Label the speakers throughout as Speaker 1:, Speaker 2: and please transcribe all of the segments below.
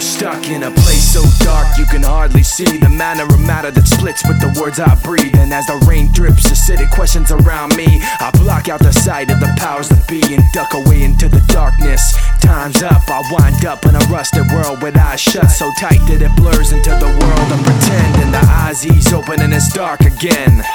Speaker 1: stuck in a place so dark you can hardly see the manner of matter that splits with the words I breathe. And as the rain drips, acidic questions around me, I block out the sight of the powers that be and duck away into the darkness. Time's up, I'll wind up in a rusted world with eyes shut so tight that it blurs into the world of pretend. And the eyes ease open and it's dark again.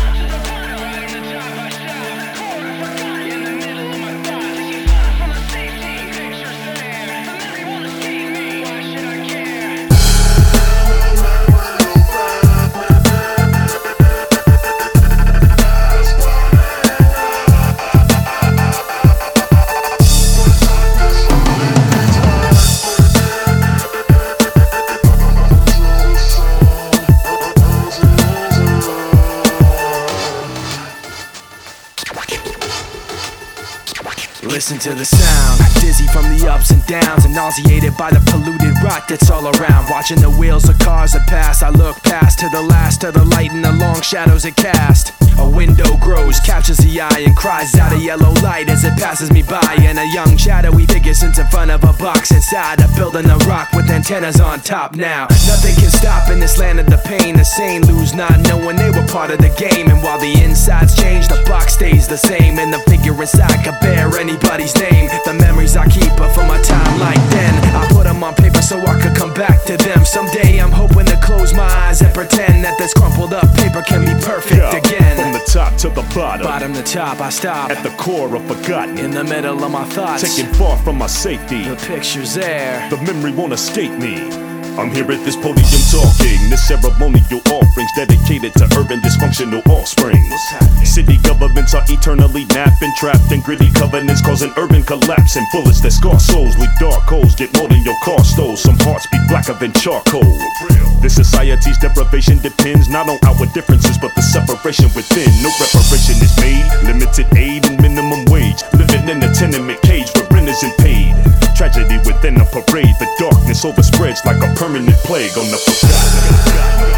Speaker 1: Listen to the sound, dizzy from the ups and downs, and nauseated by the polluted rot that's all around. Watching the wheels of cars that pass, I look past to the last of the light and the long shadows it cast. A window grows, captures the eye, and cries out a yellow light as it passes me by. And a young shadowy figure sits in front of a box inside a building of rock with antennas on top now. Nothing can stop in this land of the pain. The sane lose not knowing they were part of the game. And while the insides change, the box stays the same. And the figure inside could bear anybody's name. The memories I keep are from a time like then. I put them on paper so I could come back to them. Someday I'm hoping to close my eyes and pretend that this crumpled up paper can be perfect again.
Speaker 2: From the top to the bottom,
Speaker 1: bottom to top, I stop
Speaker 2: at the core of forgotten,
Speaker 1: in the middle of my thoughts,
Speaker 2: taken far from my safety.
Speaker 1: The picture's there,
Speaker 2: the memory won't escape me. I'm here at this podium talking, this ceremonial offerings dedicated to urban dysfunctional offspring. City governments are eternally napping, trapped in gritty covenants, causing urban collapse. And bullets that scar souls leave dark holes, get more than your car stole. Some hearts be blacker than charcoal. This society's deprivation depends not on outward differences, but the separation within. No reparation is made, limited aid and minimum wage. Living in a tenement cage where rent isn't paid. Tragedy within a parade, the darkness overspreads like a permanent plague on the forgotten.